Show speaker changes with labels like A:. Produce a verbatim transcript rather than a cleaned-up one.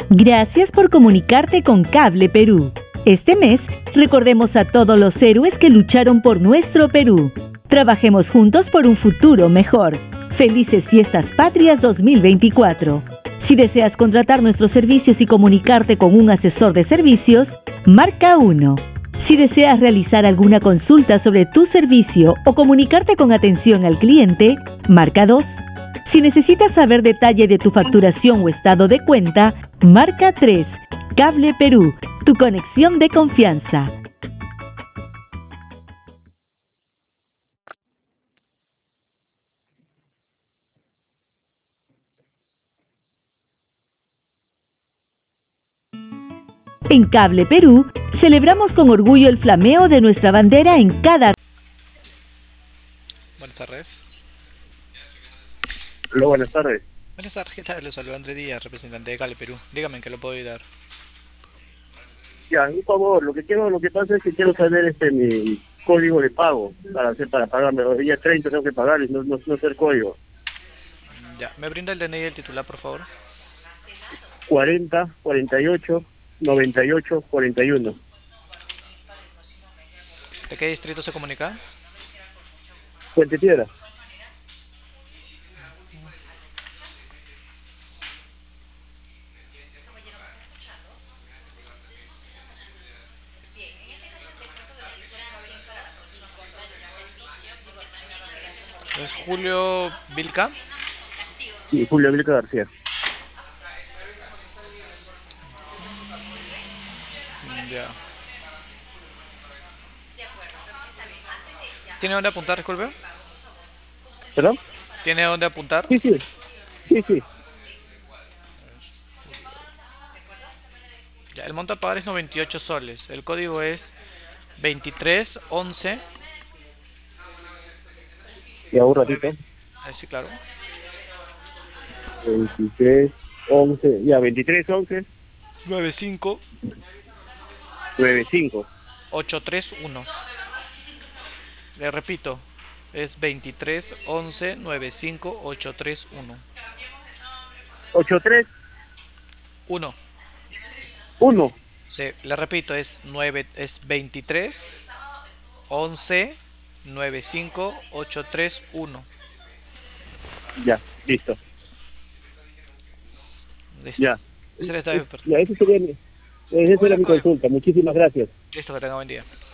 A: Gracias por comunicarte con Cable Perú. Este mes, recordemos a todos los héroes que lucharon por nuestro Perú. Trabajemos juntos por un futuro mejor. Felices Fiestas Patrias dos mil veinticuatro. Si deseas contratar nuestros servicios y comunicarte con un asesor de servicios, marca uno. Si deseas realizar alguna consulta sobre tu servicio o comunicarte con atención al cliente, marca dos. Si necesitas saber detalle de tu facturación o estado de cuenta, marca tres. Cable Perú, tu conexión de confianza. En Cable Perú, celebramos con orgullo el flameo de nuestra bandera en cada...
B: Buenas tardes.
C: Hola, buenas tardes.
B: Buenas tardes, ¿qué tal? Les saludo Andrés Díaz, representante de Cable Perú. Dígame en qué lo puedo ayudar.
C: Ya, un favor, lo que quiero, lo que pasa es que quiero saber este mi código de pago para hacer para pagarme. Los días treinta tengo que pagar y no, no, no sé el código.
B: Ya, ¿me brinda el D N I del titular, por favor?
C: cuarenta, cuarenta y ocho, noventa y ocho, cuarenta y uno.
B: ¿De qué distrito se comunica?
C: Puente Piedra.
B: ¿Es Julio Vilca?
C: Sí, Julio Vilca García.
B: Ya. ¿Tiene dónde apuntar, disculpe?
C: ¿Perdón?
B: ¿Tiene dónde apuntar?
C: Sí, sí. Sí, sí.
B: Ya, el monto a pagar es noventa y ocho soles. El código es veintitrés once.
C: Ya, un ratito.
B: Eh, sí, claro.
C: veintitrés, once. Ya, veintitrés, once.
B: noventa y cinco
C: noventa y cinco.
B: ochenta y tres uno. Le repito, es veintitrés once noventa y cinco ochenta y tres uno.
C: ochenta y tres.
B: uno.
C: uno.
B: Sí, le repito, es nueve, es veintitrés once noventa y cinco ochenta y tres uno.
C: Ya, listo.
B: Listo.
C: Ya.
B: Ese le está bien,
C: Ya, esa sería mi, esa era mi consulta. Muchísimas gracias.
B: listo, que tenga buen día.